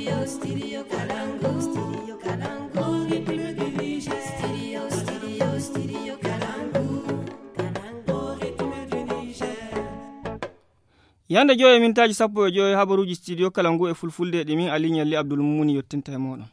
Yanda joye mintaji sappo e joye habaruji studio Kalangu e fulfulde ɗi min Ali Nyalli Abdul Mumuni yottinta e moɗon.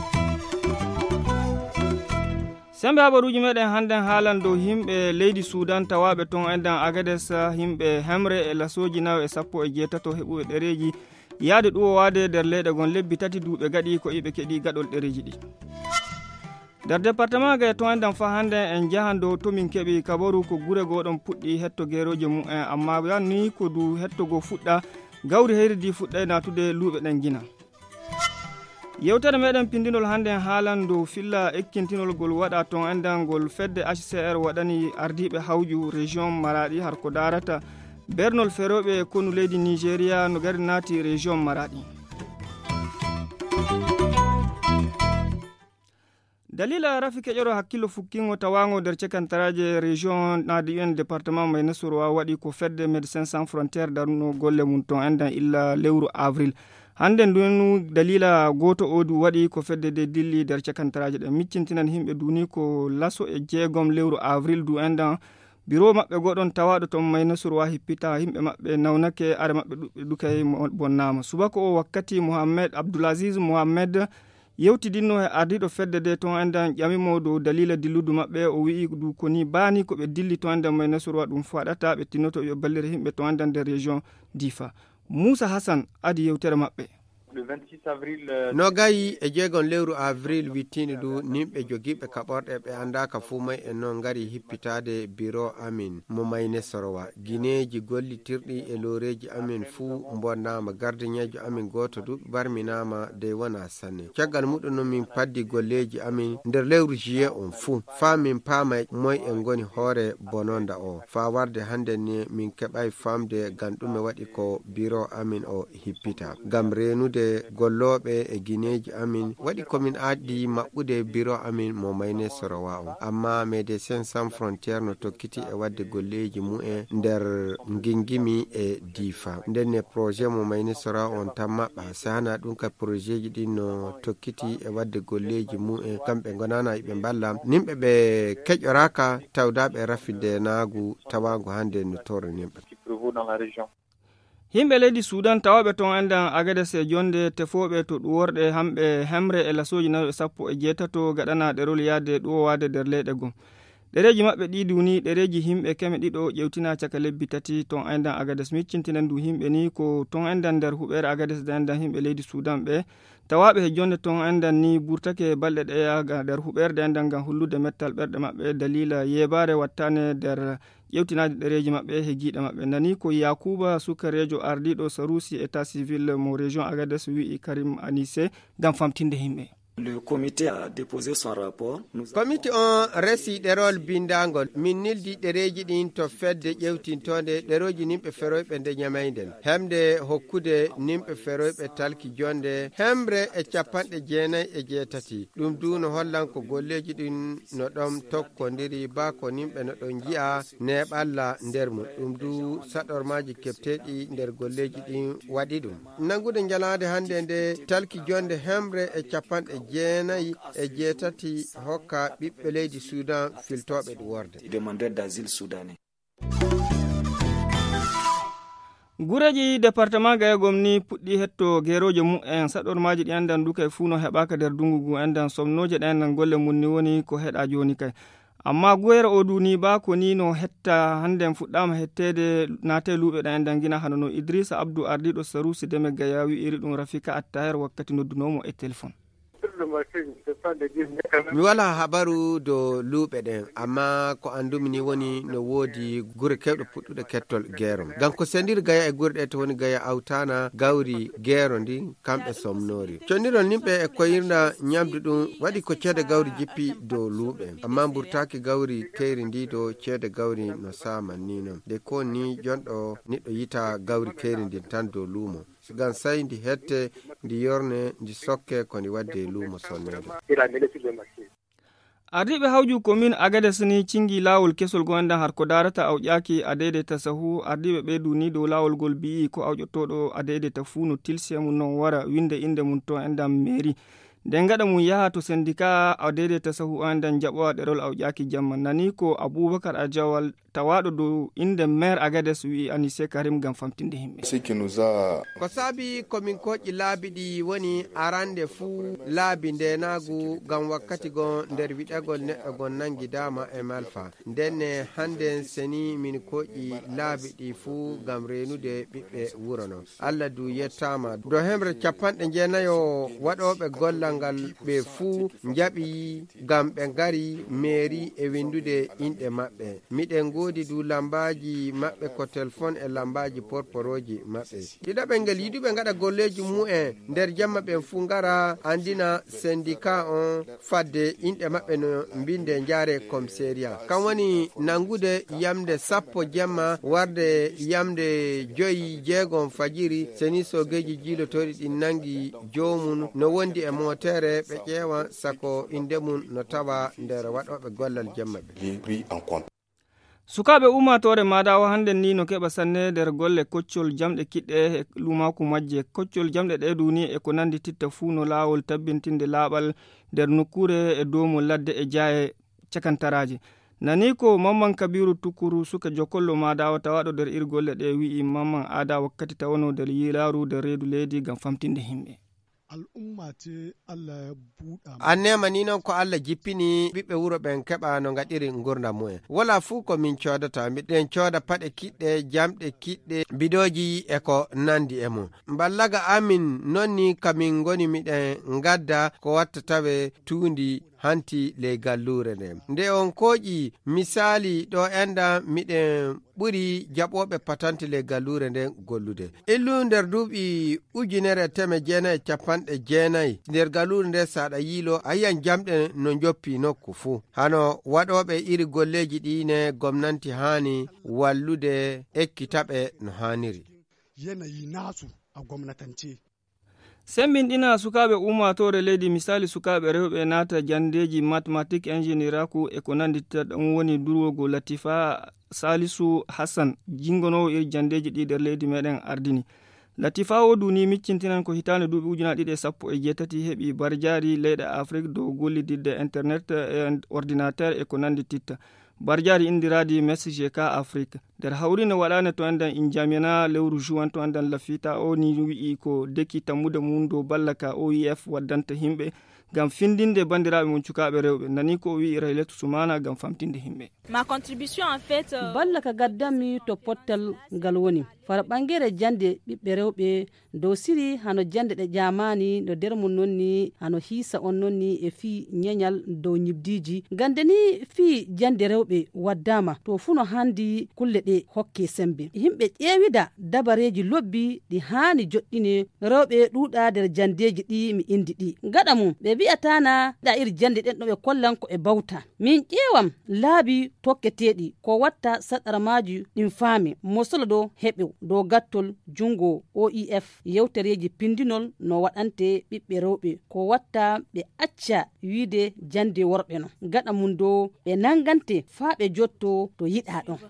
Sembe habaruji meɗen hannden haalan dow himɓe leydi Sudan tawaɓe ton endan Agades himɓe hemre e lasoji nayo e sappo e jeetato heɓuɓe ɗereji yaade ɗuwowade nder leyɗe gon lebbi tati duuɓe gaɗi ko iɓe keɗi gaɗol ɗereji ɗi. Nder département ga to endan fa hande en jahan dow to min keɓi kabaru ko gure goɗon puɗɗi hetto geroje mumen amma yanni ko du hettogo fuɗɗa gawri heyridi fuɗɗay natude luuɓe ɗen gina. Yewtere meɗen pindinol hande haalan dow filla ekkintinol gol waɗa ton endan gol fedde HCR waɗani ardiɓe hawju région Maradi har ko darata bernol feroɓe konu leydi Nigeria no gari naati région Maradi. Dalila rafi keƴoro hakkilo fukkingo tawango nder cekantaraje région naadi en département may Nasorowa waɗi ko fedde Médecins Sans Frontières darno golle mum ton endan illa lewru avril. Hande ndunu dalila goto odu waɗi ko fedde de dilli nder cekantaraje ɗen miccintinan himɓe duni ko laso e jeegom lewru avril du endan biro maɓɓe goɗon tawaɗo ton may Nasorowa hippita himɓe maɓɓe nawnake are maɓɓe ɗuɓɓe dukay bonnama subako o wakkati Mohamed Abdoulaziz Mohamed yewtidinno e ardiɗo fedde de ton endan ƴamimo dow dalila dilludu maɓɓe o wi'i du koni bani ko ɓe dilli ton endan may Nasorowa ɗum faɗata ɓe tinnoto ɓe ballire himɓe ton endan nder région Difa. Moussa Hassan adi yewtere maɓɓe. Le 26 avril no gayi e jeegon lewru avril wittini du nimɓe jogiɓe kaɓorɗe ɓe andaka fuu may en noon ngari hippitade bureau amin mo mayne sorowa guineji gollitirɗi e loreji amin fuu bonnama gardiñejo amin goto du barminama de wona sanne caggal muɗum no min paddi golleji amin nder lewru juillet on fuu fa min paama moy en goni hoore bononda o fa warde hande ni min keɓay famde gam ɗume waɗi ko bureau amin o hippita gam renude golloɓe e guineji amin waɗi komin addi maɓɓude bureau amin mo mayne sorowa on amma Médecins Sans Frontières no tokkiti e wadde golleji mu'en nder gingimi e Difa ndenne projet mo mayne sorowa on tan maɓɓa sahana ɗum ka projet ji ɗin no tokkiti e wadde golleji mu'en kamɓe gonana ɓe mballa nimɓe ɓe keƴoraka tawdaɓe rafide naagu tawago hande no toro nimɓe. Himɓe leydi Sudan tawaɓe ton endan Agades e jonde tefoɓe to ɗuworɗe hamɓe hemre e lasoji nayo sappo e jeetato gaɗana ɗerol yaade ɗuwowade nder leyɗe gon. Ɗereji maɓɓe ɗi duni ɗereji himɓe keme ɗiɗo ƴewtina caka lebbi tati ton endan Agades miccintinan du himɓe ni ko ton endan nder huɓere Agades da endan himɓe leydi Sudan ɓe tawaɓe e jonde ton endan ni burtake balɗe ɗeya nder huɓerde endan gam hullude mettal ɓerɗe maɓɓe dalila yebare wattane nder ƴewtinade ɗereji maɓɓe he giiɗe maɓɓe nani ko Yakuba sukarejo ardiɗo Sarusi état civil mo région Agades wi'i Karim Anissé gam famtinde himɓe. Le comité a déposé son rapport. Comité on resi ɗerol bindangol min nildi ɗereji ɗin to fedde ƴewtintode ɗeroji nimɓe feroyɓe nde ñamayden hemde hokkude nimɓe feroyɓe talki jonde hemre e capanɗe jeenayi e jeetati ɗum du no hollan ko golleji ɗin no ɗon tokkodiri ba ko nimɓe no ɗon jiya neɓalla nder mum ɗum du saɗormaji kepteɗi nder golleji ɗin waɗi ɗum nangude jalade hande nde talki jonde hemre e capanɗe jeenayi e jeetati hokka ɓiɓɓe leydi Sudan filtoɓe ɗuworde. Demandeur d'asile soudanais. Gureji département gayegom ni puɗɗi hetto geroje mu'en saɗormaji ɗi andan duka e funo heɓaka nder dungugu andan somnoje ɗen golle mun ni woni ko heɗa joni kay amma guyere o duni ba ko ni no hetta hande fuɗɗama hettede nate luɓe ɗen andan gina hanono Idrissa Abdou ardiɗo Sarusi deme gaya wi'iri ɗum Rafika Attaher wakkati noddunomo e téléphone. Mi wala habaru do luuɓe ɗen amma ko andumi ni woni no woodi gure kewɗe puɗɗuɗe kettol geero ngam ko sendir gaya e gure ɗe to woni gaya awtana gawri geero ndi kamɓe somnori condirol nimɓe e koyirna ñamdu ɗum waɗi ko ceede gawri jippi dow luuɓe amma burtaki gawri keyri ndi do ceede gawri no saman ni noon de ko ni jonɗo niɗɗo yita gawri keyri ndi tan dow luumo gam say ndi hette ndi yorne ndi sokke ko ndi wadde luumo sonnede. ardiɓe hawju commune agades ni cingi lawol kesol gonɗan har ko darata awƴaki a daidaita sahu ardiɓe ɓeydu ni dow lawol gol bi'i ko awƴottoɗo a daidaita fuu no tilse mum non wara winde inde mum to endam mairie nden gaɗa mum yaha to syndicat a daidaita sahu endan jaɓowa ɗerol awƴaki jamma nani ko aboubacar a jawal tawaɗo dow inde maire agades wi anise karim gam famtinde himɓe ko saabi komin koƴƴi laabi ɗi woni arande fuu laabi ndenagu gam wakkati gon nder wiɗagol neɗɗo gon nangi dama e malfa ndenne hande seni min koƴƴi laabi ɗi fuu gam renude ɓiɓɓe wuro non allah du yettama do hemre 90 waɗoɓe gollal ngal ɓe fuu jaɓi gam ɓe gari mairie e windude inɗe maɓɓe miɗen godi du lambaji maɓɓe ko téléphone e lambaji porporoji maɓɓe ɗiɗaɓe ngel yiɗuɓe gaɗa golleji mu'en nder jamma ɓen fuu gara andina syndicat on fadde inɗe maɓɓe no mbinde jaare commissariat kam woni nangude yamde 10 jamma warde yamde 5 fajiri seni sogeji jiilotoɗi ɗi nangi jomum no wondi e motere ɓe ƴeewa sako inde mum no tawa nder waɗoɓe gollal jamma ɓe sukaɓe umatore madawa hande ni no keɓa sanne nder golle koccol jamɗe kiɗɗe e lumaku majje koccol jamɗe ɗe duni e ko nandi titta fuu no lawol tabbintinde laaɓal nder nokkure e domu ladde e jaye cakantaraje nani ko mamman kabiru tukuru suka jokollo madawa tawaɗo nder ir golle ɗe wi'i mamman ada wakkati tawano nder yilaru nder reedu leydi gam famtinde himɓe al'umma ce Allah ya buɗa annema ni non ko Allah jippini ɓiɓɓe wuro ɓen keɓa no gaɗiri gurdam mumen wala fuu ko min codata miɗen cooda paɗe kiɗɗe jamɗe kiɗɗe bidoji e ko nandi e mum ballaga amin nonni kamin goni miɗen gadda ko watta tawe tuundi hanti ley gallure nden nde on koƴi misali ɗo enda miɗen ɓuri jaɓoɓe patante ley gallure nden gollude illu nder duuɓi 1990 nder gallure nde saɗa yiilo a yiyan jamɗe no joppi nokku fuu hano waɗoɓe iri golleji ɗine gomnanti hani wallude ekkitaɓe no haniri yanayi nasu a gwamnatance sembinɗina sukaɓe umatore leydi misali sukaɓe rewɓe nata jandeji mathématique ingénieraku e ko nandita ɗum woni durwogo latifa salisu hassan jingonowo iri jandeji ɗi nder leydi meɗen ardini latifa o duni miccintinan ko hitande duuɓi 2018 heeɓi barjari leyɗe afrique dow gollididde internet e ordinateur e ko nandi titta barjari indiradi message ka afrique nder hawrino waɗane to enden injamina lewru juin to enden lafita o ni wi'i ko deki tammude mum dow balla ka oif waddanta himɓe gam findinde bandiraɓe mum cukaɓe rewɓe nani ko wi'i raylatu sumana gam famtinde himɓe ma contribution en fait balla ka gaddami to pottal ngal woni fara ɓangere jande ɓiɓɓe rewɓe dow siri hano jande ɗe ƴamani no nder mum nonni hano hiisa on nonni e fi ñeñal dow ñibdiji gande ni fi jande rewɓe waddama to fu no handi kulle ɗe hokke sembe yimɓe ƴeewida dabareji lobbi ɗi hani joɗɗine rewɓe ɗuuɗa nder jandeji ɗi mi indi ɗi gaɗa mum ɓe wi'atana ɗa iri jande ɗen ɗo ɓe kollan ko e bawta min ƴeewam laabi tokketeɗi ko watta saɗarmaji ɗin faami mosolo ɗo heɓew dow gattol jungo oif yewtereji pindinol no waɗante ɓiɓɓe rewɓe ko watta ɓe acca wiide jande worɓe no gaɗa mum dow ɓe nangante faa ɓe jotto to yiɗa ɗon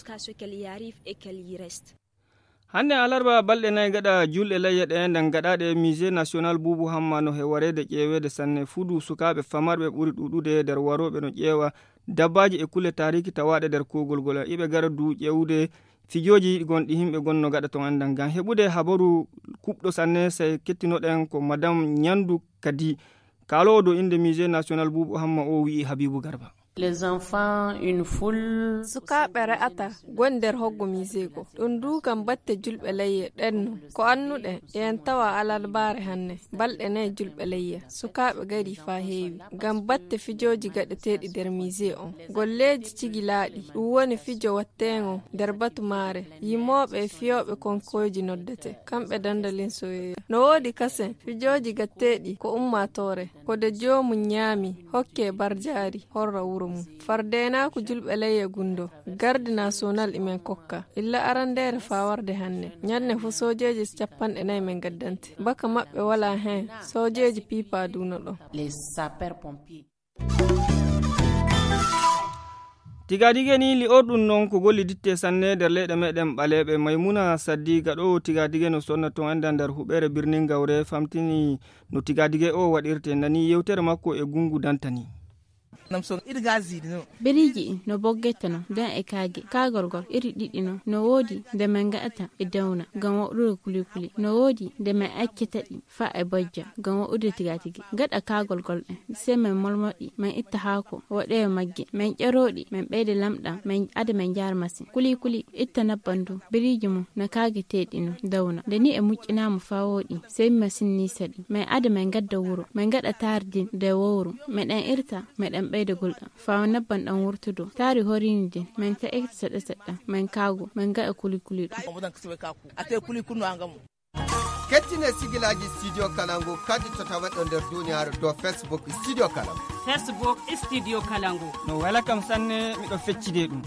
hande alarba balɗe nayi gaɗa julɗe layya ɗe nden gaɗaɗe musée national boubou hamma no he warede ƴeewede sanne fudu sukaɓe famarɓe ɓuri ɗuɗude nder waroɓe no ƴeewa dabbaji e kulle tariki tawaɗe nder kogol gol iɓe gara du ƴewde fijoji gonɗi himɓe gonno gaɗa ton andan gam heɓude habaru kuɓɗo sanne say kettinoɗen ko madame Nyandu Kadi kalowo dow inde musée national boubou hamma o wi'i Habibou Garba les enfants une foule sukaɓe re'ata gon nder hoggo misego ɗum du kam batte julɓe leyye ɗenno ko annuɗen en tawa alalbare hanne balɗe nayi julɓe leyya sukaɓe gari fa heewi gam batte fijoji gaɗeteɗi nder musée on golleji cigi laaɗi ɗum woni fijo wattego nder batu mare yimoɓe fiyoɓe konkoji noddete kamɓe dandalin soyeya no woodi kasen fijoji gatteɗi ko ummatore ko de jomum ñaami hokke barjari horra wuro mum fardenaku julɓe leyye gundo garde national imen kokka illa arandere fa warde hanne ñande fu sojeji 40 men gaddante baka maɓɓe wala hen sojeji pipa duno ɗo les sapeurs pompiers tigadige ni li ordun non ko golli ditte sanne der leyɗe meɗen ɓaleɓe maymuna saddi gaɗo tigadige no sonna to anda nder huɓere birnin gawre famtini no tigadige o waɗirte nani yewtere makko e gungu dantani biriji no boggetano dan e kagorgol iri ɗiɗi no woodi nde min gaɗata e dawna gam waɗude kulikuli no woodi nde min accitaɗi fa e bojja gam waɗude tigatigi gaɗa kagolgol ɗen se min molmoɗi min itta haako waɗe magge min ƴeroɗi min ɓeyde lamɗam min ada min jar masin kulikuli itta nabbandu biriji mum no kageteɗi no dawna nde ni e muƴƴinama fa woɗi sey masin ni saɗi min ada min gadda wuro min gaɗa tardi nde wowru miɗen irta miɗen ɓeyde gulɗam fawa nabban ɗan wurtudo tari horini din min ta ekta seɗɗa min kago min gaɗa kulikuli ɗum kettine sigilaji studio kalangu kadi tataweɗo nder duniyaru do facebook studio kalangu no wala kam sanne miɗo feccide ɗum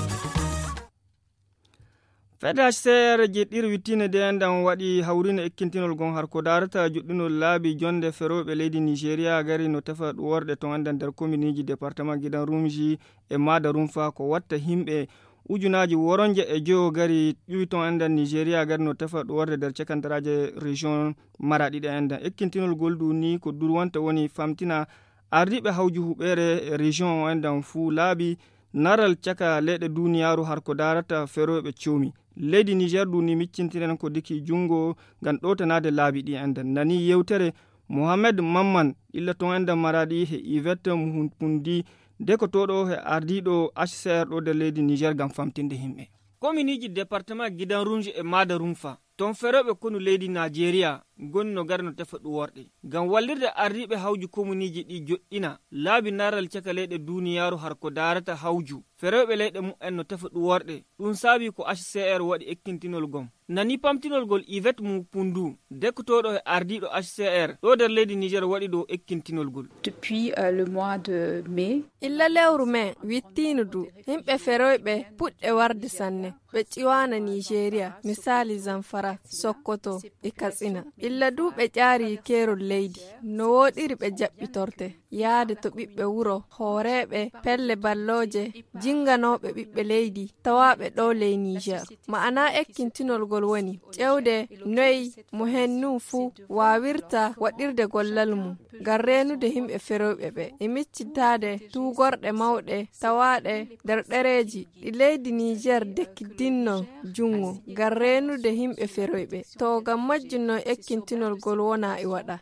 FEDHCR jeɗɗiri wittine de endan waɗi hawrino ekkintinol gon har ko darata juɗɗinol laabi jonde feroɓe leydi nigéria gari no tefa ɗuworɗe to anda nder commune ji département gidan rumji e mada rumfa ko watta himɓe ujunaji woronje e jowo gari ƴuwi to endan nigéria gari no tefa ɗuworɗe nder cekantaraje région maraɗi ɗe endan ekkintinol goldu ni ko durwanta woni famtina ardiɓe hawju huɓere région o endan fuu laabi naral caka leyɗe duniyaru har ko darata feroɓe comi leydi niger du ni miccintiren ko diki jungo gam ɗotanade laabi ɗi endan nani yewtere mohamed mamman illa to endan maradi he ivette muhupundi de ko toɗo he ardiɗo hcr ɗo nder leydi niger gam famtinde himɓe commune ji département gidan rumji e mada rumfa ton feroɓe konu leydi nigeria goni no garno tefa ɗuworɗe gam wallirde ardiɓe hawju communiji ɗi joɗɗina laabi naral caka leyɗe duniyaru har ko darata hawju feroɓe leyɗe mumen no tefa ɗuworɗe ɗum saabi ko hcr waɗi ekkintinol gom nani pamtinolgol ivet mu pundu dekkotoɗo e ardiɗo hcr ɗo nder leydi niger waɗi ɗo ekkintinolgol depuis le mois de mai illa lewru mai wittinu du himɓe feroyɓe puɗɗe warde sanne ɓe ƴiwana nigeria misali zamfara sokoto e katsina illa du ɓe ƴaari kerol leydi no woɗiri ɓe jaɓɓitorte yaade to ɓiɓɓe wuro hooreɓe pelle balloje jinganoɓe ɓiɓɓe leydi tawaɓe ɗo ley niger ma'ana ekkintinolgol woni ƴewde noyi mo hennum fuu wawirta waɗirde gollal mum ngam renude himɓe feroyɓe ɓe e miccitade tugorɗe mawɗe tawaɗe nder ɗereji ɗi leydi niger dekkidinno jungo ngam renude himɓe feroyɓe to gam majjunno ekkintinolgol wona e waɗa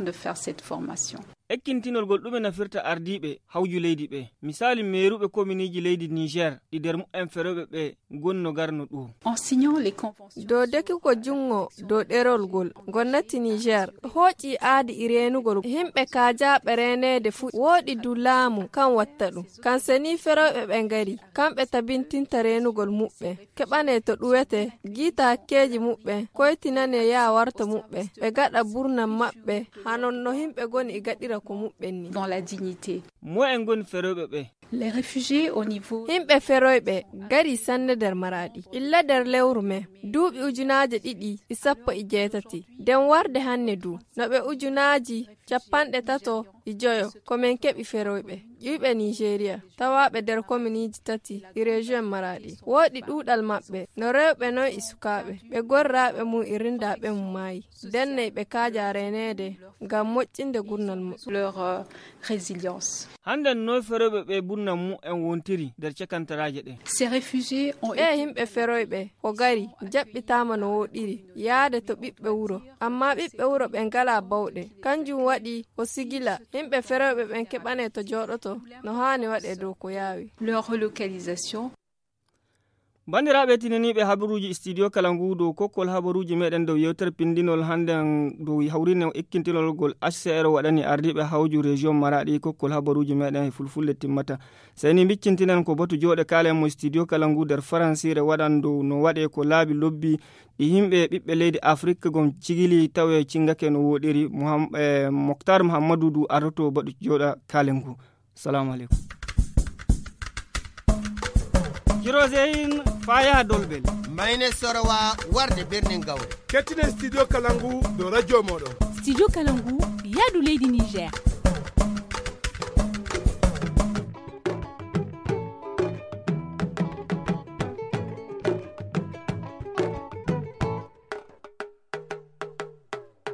ekkintinolgol ɗume nafirta ardiɓe hawju leydi ɓe misali meruɓe communiji leydi niger ɗi nder mu'en feroɓe ɓe gonno garno ɗum dow dekiko jungo dow ɗerolgol gonnati niger hooƴi aadi i renugol himɓe kajaɓe renede fu woɗi du laamu kan watta ɗum kan seni feroɓe ɓe ngari kamɓe tabintinta renugol muɓɓe keɓane to ɗuwete giita hakkeji muɓɓe koytinane ya warta muɓɓe ɓe gaɗa burnan maɓɓe hanonno himɓe goni i gaɗira ko muɓɓen ni dans la dignité mo en goni feroɓe ɓe les réfugiés au niveau himɓe feroyɓe gari sanne nder maraɗi illa nder lewru me duuɓi ujunaje ɗiɗi e sappo e jeetati nden warde hanne du no ɓe ujunaji 35 komin keɓi feroyɓe ƴuyɓe nigeria tawaɓe nder communiji tati e région maraɗi woɗi ɗuɗal maɓɓe no rewɓe noy e sukaɓe ɓe gorraɓe mum e rindaɓe mum maayi denney ɓe kaaja renede ngam moƴƴinde gurnal mum leur résilience hannden noy feroyɓe ɓe burnam mu en wontiri nder cekantaraje ɗe ces réfugiés ont himɓe feroyɓe ko gari jaɓɓitama no woɗiri yaade to ɓiɓɓe wuro amma ɓiɓɓe wuro ɓe ngala bawɗe kanjum waɗi o sigila himɓe feroyɓe ɓen keɓane to jooɗoto no hani waɗe dow ko yaawi leur relocalisation bandiraɓe tinaniɓe habaruji studio kalangu dow kokkol habaruji meɗen dow yewtere pindinol hannden dow hawrine ekkintinolgol hcr waɗani ardiɓe hawju région maraɗi kokkol habaruji meɗen e fulfulde timmata seni biccintinen ko batu joɗe kalen mo studio kalangu nder faransire waɗan dow no waɗe ko laabi lobbi ɗi himɓe ɓiɓɓe leydi afrique gom cigili tawe cingake no woɗiri moktar mouhamadou du ardoto baɗu joɗa kalengu salamu aleykum Kirosein faya dolbel mayne sorowa warde birnin gawre kettinen studio kalangu do radio moɗon studio kalangu yadu leydi niger